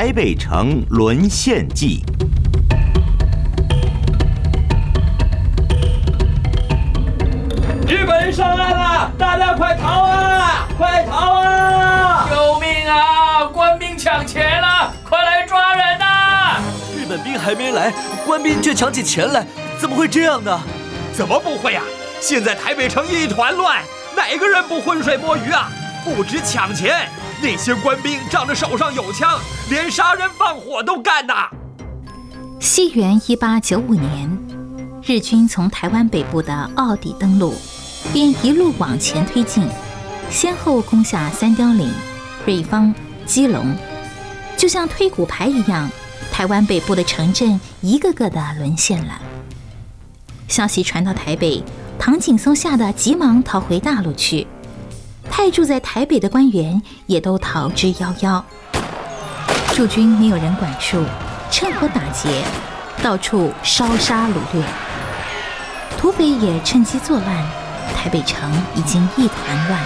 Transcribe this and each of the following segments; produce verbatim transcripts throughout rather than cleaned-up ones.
台北城沦陷记》。 日本人上岸了，大家快逃啊！快逃啊！ 救命啊！官兵抢钱了，快来抓人呐！ 日本兵还没来，官兵却抢起钱来，怎么会这样呢？ 怎么不会啊？现在台北城一团乱，哪个人不浑水摸鱼啊？不止抢钱，那些官兵仗着手上有枪，连杀人放火都干呐！ 西元一八九五年，日军从台湾北部的澳底登陆，便一路往前推进，先后攻下三貂岭、瑞芳、基隆，就像推骨牌一样，台湾北部的城镇一个个的沦陷了。消息传到台北，唐景崧吓得急忙逃回大陆去，派驻在台北的官员也都逃之夭夭。驻军没有人管束，趁火打劫，到处烧杀掳掠，土匪也趁机作乱，台北城已经一团乱了。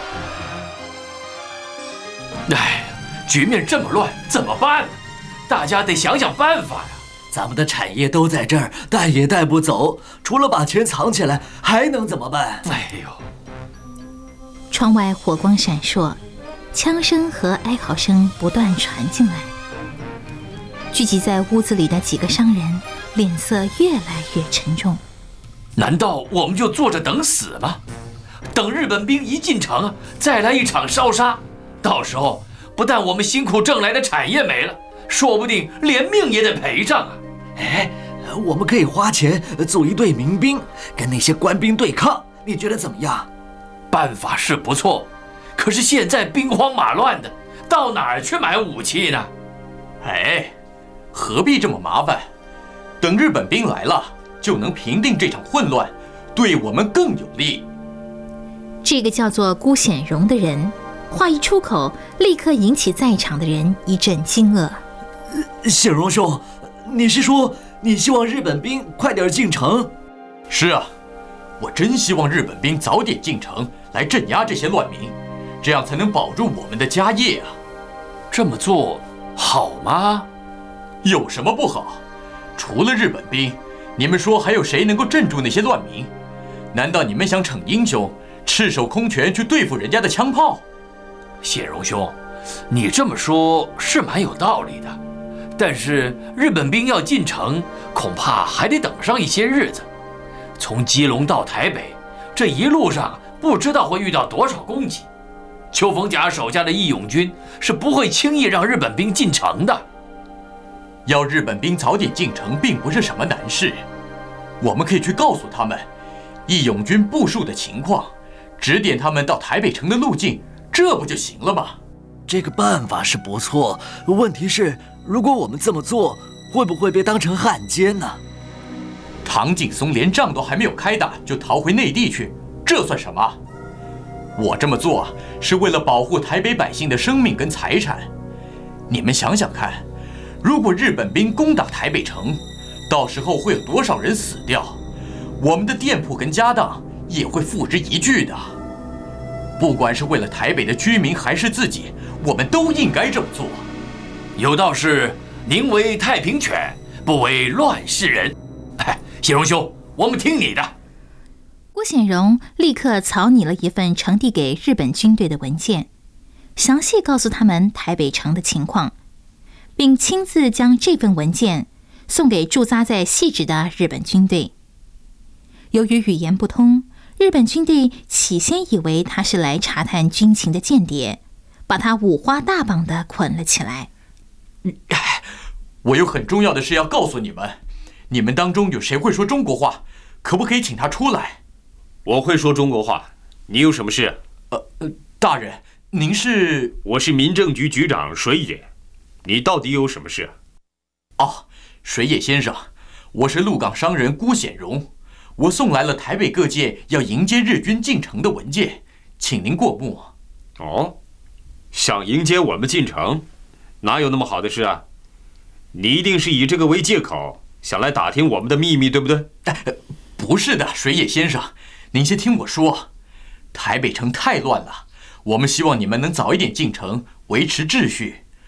哎，局面这么乱，怎么办呢？大家得想想办法呀！ 咱们的产业都在这儿，带也带不走，除了把钱藏起来，还能怎么办？ 哎呦！ 窗外火光闪烁，枪声和哀嚎声不断传进来。聚集在屋子里的几个商人脸色越来越沉重。 难道我们就坐着等死吗？等日本兵一进城，再来一场烧杀，到时候不但我们辛苦挣来的产业没了，说不定连命也得赔上啊！ 哎，我们可以花钱组一队民兵，跟那些官兵对抗，你觉得怎么样？ 办法是不错，可是现在兵荒马乱的，到哪儿去买武器呢？ 哎，何必这么麻烦？等日本兵来了，就能平定这场混乱，对我们更有利。 这个叫做辜显荣的人，话一出口，立刻引起在场的人一阵惊愕。 显荣兄，你是说你希望日本兵快点进城？ 是啊，我真希望日本兵早点进城来镇压这些乱民，这样才能保住我们的家业啊。 这么做好吗？ 有什么不好？除了日本兵，你们说还有谁能够镇住那些乱民？难道你们想逞英雄，赤手空拳去对付人家的枪炮？ 显荣兄，你这么说是蛮有道理的，但是日本兵要进城，恐怕还得等上一些日子。从基隆到台北，这一路上不知道会遇到多少攻击。邱逢甲手下的义勇军是不会轻易让日本兵进城的。 要日本兵早点进城并不是什么难事，我们可以去告诉他们义勇军部署的情况，指点他们到台北城的路径，这不就行了吗？ 这个办法是不错，问题是如果我们这么做，会不会被当成汉奸呢？ 唐景崧连仗都还没有开打就逃回内地去，这算什么？我这么做是为了保护台北百姓的生命跟财产。你们想想看，如果日本兵攻打台北城，到时候会有多少人死掉？我们的店铺跟家当也会付之一炬的。不管是为了台北的居民还是自己，我们都应该这么做。 有道是宁为太平犬，不为乱世人。哎，显荣兄，我们听你的。 辜显荣立刻草拟了一份呈递给日本军队的文件，详细告诉他们台北城的情况，并亲自将这份文件送给驻扎在汐止的日本军队。由于语言不通，日本军队起先以为他是来查探军情的间谍，把他五花大绑地捆了起来。 我有很重要的事要告诉你们，你们当中有谁会说中国话？可不可以请他出来？ 我会说中国话，你有什么事？ 呃，大人，您是？ 我是民政局局长水野，你到底有什么事？ 哦，水野先生，我是鹿港商人辜显荣，我送来了台北各界要迎接日军进城的文件，请您过目。 哦，想迎接我们进城？哪有那么好的事啊？你一定是以这个为借口，想来打听我们的秘密，对不对？ 呃、不是的，水野先生，您先听我说。台北城太乱了，我们希望你们能早一点进城，维持秩序。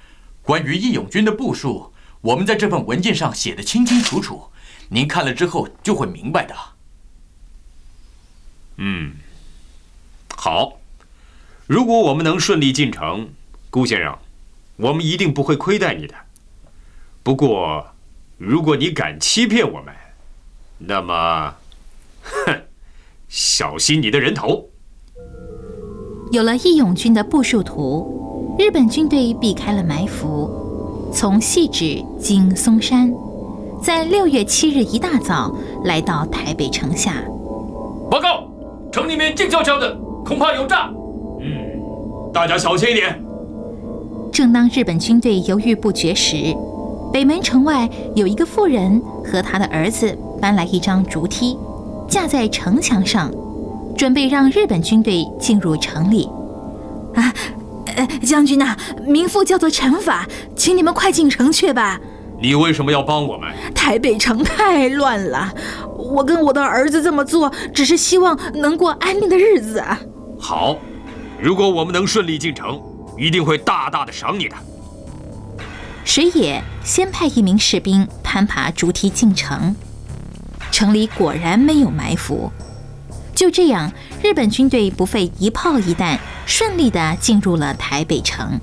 关于义勇军的部署，我们在这份文件上写得清清楚楚，您看了之后就会明白的。 嗯，好。如果我们能顺利进城，顾先生，我们一定不会亏待你的。不过，如果你敢欺骗我们，那么，哼，小心你的人头。 有了义勇军的部署图，日本军队避开了埋伏，从细致经松山，在六月七日一大早来到台北城下。 报告，城里面静悄悄的，恐怕有诈。 嗯，大家小心一点。 正当日本军队犹豫不决时，北门城外有一个妇人和他的儿子搬来一张竹梯，架在城墙上，准备让日本军队进入城里。啊，呃，将军呐，民妇叫做陈法，请你们快进城去吧。 你为什么要帮我们？ 台北城太乱了，我跟我的儿子这么做，只是希望能过安宁的日子啊。 好，如果我们能顺利进城，一定会大大的赏你的。 水野先派一名士兵攀爬竹梯进城，城里果然没有埋伏。就这样，日本军队不费一炮一弹，顺利地进入了台北城。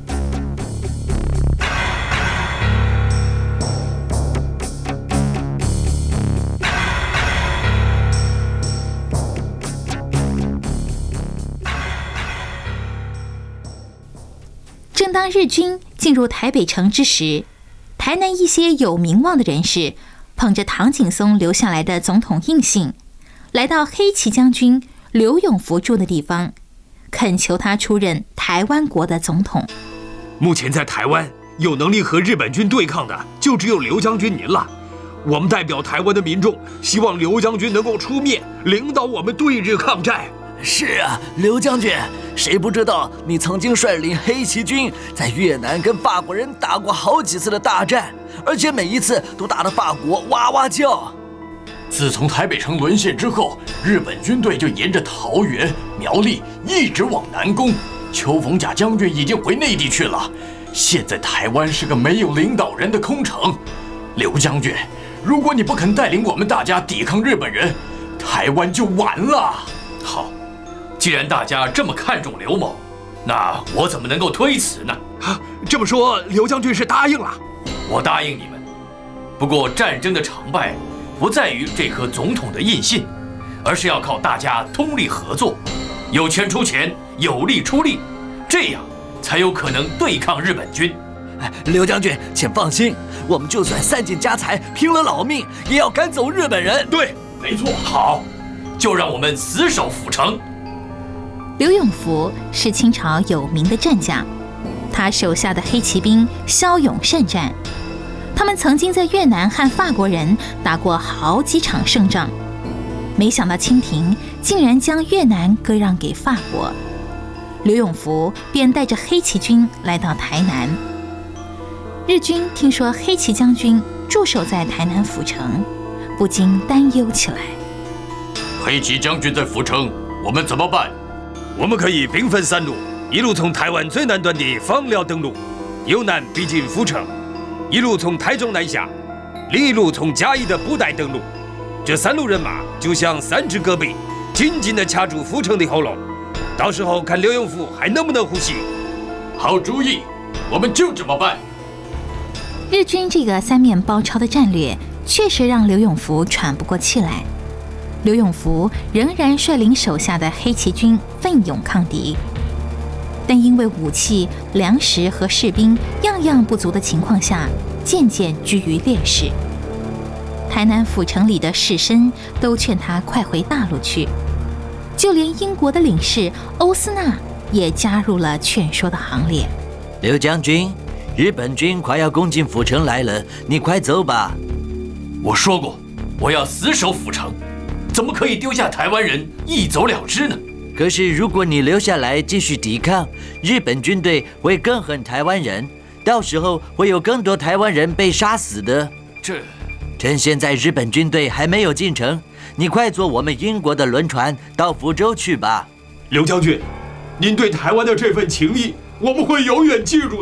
正当日军进入台北城之时，台南一些有名望的人士捧着唐景崧留下来的总统印信，来到黑旗将军刘永福住的地方，恳求他出任台湾国的总统。 目前在台湾有能力和日本军对抗的，就只有刘将军您了。我们代表台湾的民众，希望刘将军能够出面，领导我们对日抗战。 是啊，刘将军，谁不知道你曾经率领黑旗军在越南跟法国人打过好几次的大战，而且每一次都打得法国哇哇叫。 自从台北城沦陷之后，日本军队就沿着桃园、苗栗一直往南攻。邱逢甲将军已经回内地去了，现在台湾是个没有领导人的空城。刘将军，如果你不肯带领我们大家抵抗日本人，台湾就完了。 好，既然大家这么看重刘某，那我怎么能够推辞呢？ 啊，这么说，刘将军是答应了？ 我答应你们。不过战争的成败不在于这颗总统的印信，而是要靠大家通力合作，有钱出钱，有力出力，这样才有可能对抗日本军。 哎，刘将军，请放心，我们就算散尽家财，拼了老命，也要赶走日本人。 对，没错。好，就让我们死守府城。 刘永福是清朝有名的战将，他手下的黑骑兵骁勇善战，他们曾经在越南和法国人打过好几场胜仗。没想到清廷竟然将越南割让给法国，刘永福便带着黑骑军来到台南。日军听说黑骑将军驻守在台南府城，不禁担忧起来。 黑骑将军在府城，我们怎么办？ 我们可以兵分三路，一路从台湾最南端的枋寮登陆，由南逼近府城；一路从台中南下，另一路从嘉义的布袋登陆。这三路人马就像三支戈壁，紧紧地掐住府城的喉咙。到时候看刘永福还能不能呼吸。 好主意，我们就这么办。 日军这个三面包抄的战略，确实让刘永福喘不过气来。刘永福仍然率领手下的黑旗军奋勇抗敌，但因为武器、粮食和士兵样样不足的情况下，渐渐居于劣势。台南府城里的士绅都劝他快回大陆去，就连英国的领事欧斯纳也加入了劝说的行列。 刘将军，日本军快要攻进府城来了，你快走吧。 我说过，我要死守府城，怎么可以丢下台湾人一走了之呢？ 可是如果你留下来继续抵抗，日本军队会更恨台湾人，到时候会有更多台湾人被杀死的。 这， 趁现在日本军队还没有进城，你快坐我们英国的轮船到福州去吧。 刘将军，您对台湾的这份情谊，我们会永远记住的。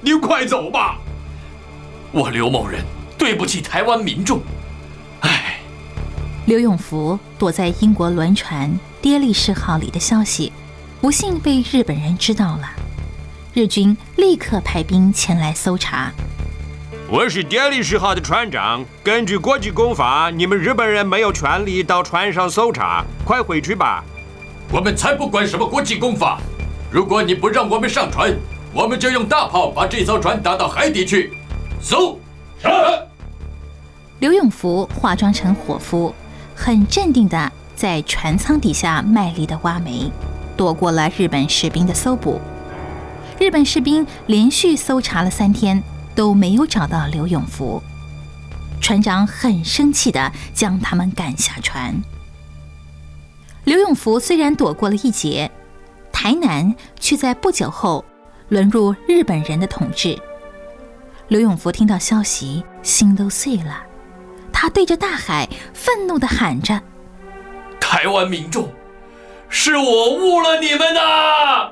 你快走吧。 我刘某人对不起台湾民众。唉， 刘永福躲在英国轮船跌力士号里的消息，不幸被日本人知道了。日军立刻派兵前来搜查。 我是跌力士号的船长，根据国际公法，你们日本人没有权利到船上搜查，快回去吧。 我们才不管什么国际公法，如果你不让我们上船，我们就用大炮把这艘船打到海底去。搜！是。 刘永福化妆成伙夫，很镇定地在船舱底下卖力地挖煤，躲过了日本士兵的搜捕。日本士兵连续搜查了三天，都没有找到刘永福。船长很生气地将他们赶下船。刘永福虽然躲过了一劫，台南却在不久后沦入日本人的统治。刘永福听到消息，心都碎了，他对着大海愤怒地喊着： 台湾民众，是我误了你们呐！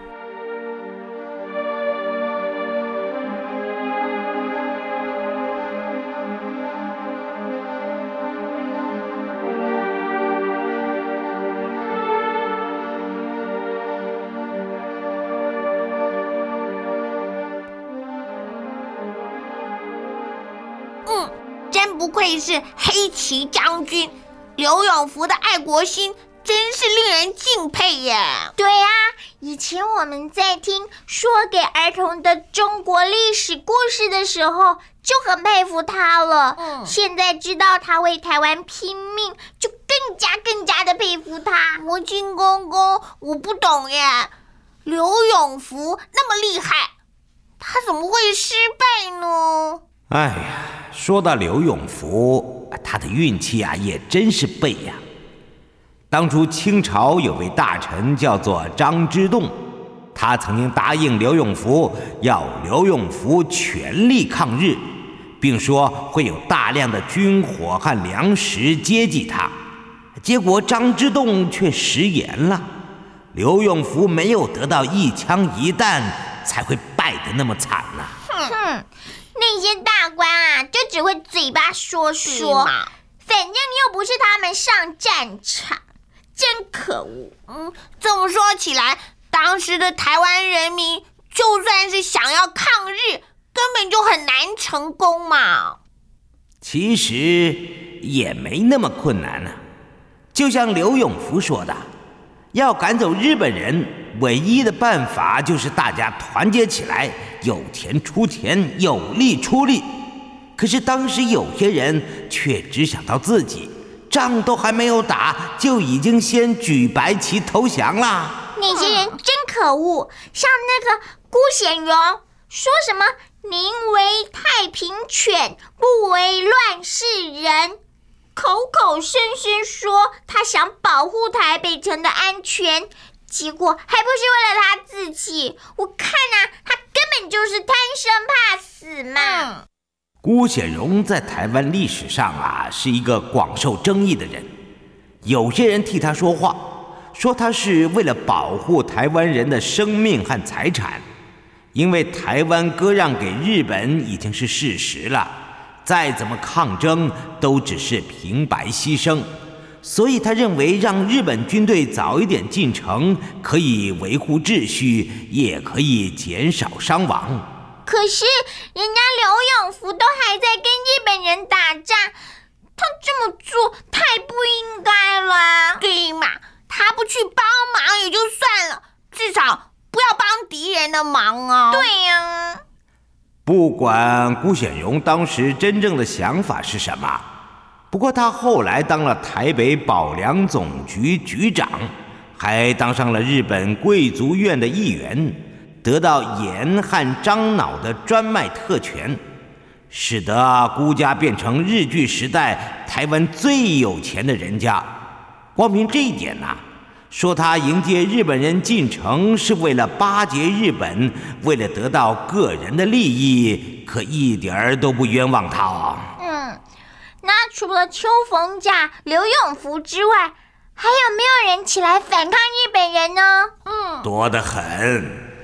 真不愧是黑旗将军，刘永福的爱国心真是令人敬佩耶。 对啊，以前我们在听说给儿童的中国历史故事的时候就很佩服他了，嗯，现在知道他为台湾拼命，就更加更加的佩服他。 魔镜公公，我不懂耶，刘永福那么厉害，他怎么会失败呢？ 哎呀，说到刘永福，他的运气啊也真是背呀。当初清朝有位大臣叫做张之洞，他曾经答应刘永福要刘永福全力抗日，并说会有大量的军火和粮食接济他。结果张之洞却食言了，刘永福没有得到一枪一弹，才会败得那么惨呢、啊。 哼，那些大官啊，就只会嘴巴说说嘛，反正你又不是他们上战场，真可恶。 嗯，这么说起来，当时的台湾人民就算是想要抗日，根本就很难成功嘛。 其实也没那么困难呢、啊。就像刘永福说的，要赶走日本人，唯一的办法就是大家团结起来，有钱出钱，有力出力。可是当时有些人却只想到自己，仗都还没有打，就已经先举白旗投降了。 那些人真可恶，像那个辜显荣，说什么宁为太平犬，不为乱世人，口口声声说他想保护台北城的安全，结果还不是为了他自己。我看啊，他根本就是贪生怕死嘛。 辜显荣在台湾历史上啊是一个广受争议的人，有些人替他说话，说他是为了保护台湾人的生命和财产，因为台湾割让给日本已经是事实了，再怎么抗争都只是平白牺牲，所以他认为让日本军队早一点进城，可以维护秩序，也可以减少伤亡。 可是人家刘永福都还在跟日本人打仗，他这么做太不应该了。 对嘛，他不去帮忙也就算了，至少不要帮敌人的忙啊。 对呀、啊。 不管辜显荣当时真正的想法是什么，不过他后来当了台北保良总局局长，还当上了日本贵族院的议员，得到严和樟脑的专卖特权，使得辜家变成日据时代台湾最有钱的人家。光凭这一点啊，说他迎接日本人进城是为了巴结日本，为了得到个人的利益，可一点儿都不冤枉他啊。 嗯，那除了邱逢甲、刘永福之外，还有没有人起来反抗日本人呢？ 嗯，多得很。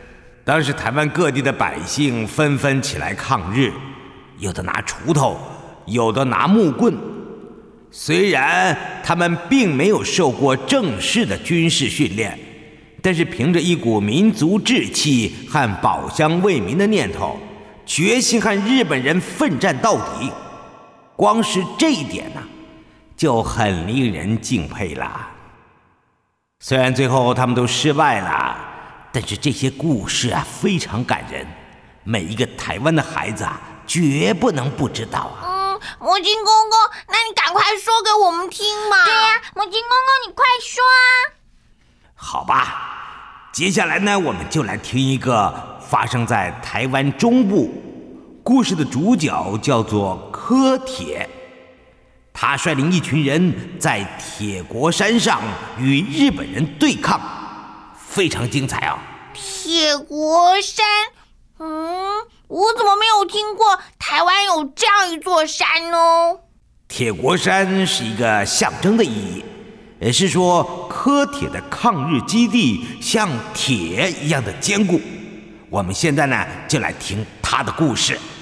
当时台湾各地的百姓纷纷起来抗日，有的拿锄头，有的拿木棍。虽然他们并没有受过正式的军事训练，但是凭着一股民族志气和保乡为民的念头，决心和日本人奋战到底。光是这一点呢、啊，就很令人敬佩了。虽然最后他们都失败了，但是这些故事啊非常感人，每一个台湾的孩子啊绝不能不知道啊。 嗯，魔镜公公，那你赶快说给我们听嘛。 对呀、啊，魔镜公公，你快说啊。 好吧，接下来呢，我们就来听一个发生在台湾中部，故事的主角叫做柯铁。他率领一群人在铁国山上与日本人对抗，非常精彩啊！ 铁国山，嗯，我怎么没有听过台湾有这样一座山呢？ 铁国山是一个象征的意义，也是说柯铁的抗日基地像铁一样的坚固。我们现在呢，就来听他的故事。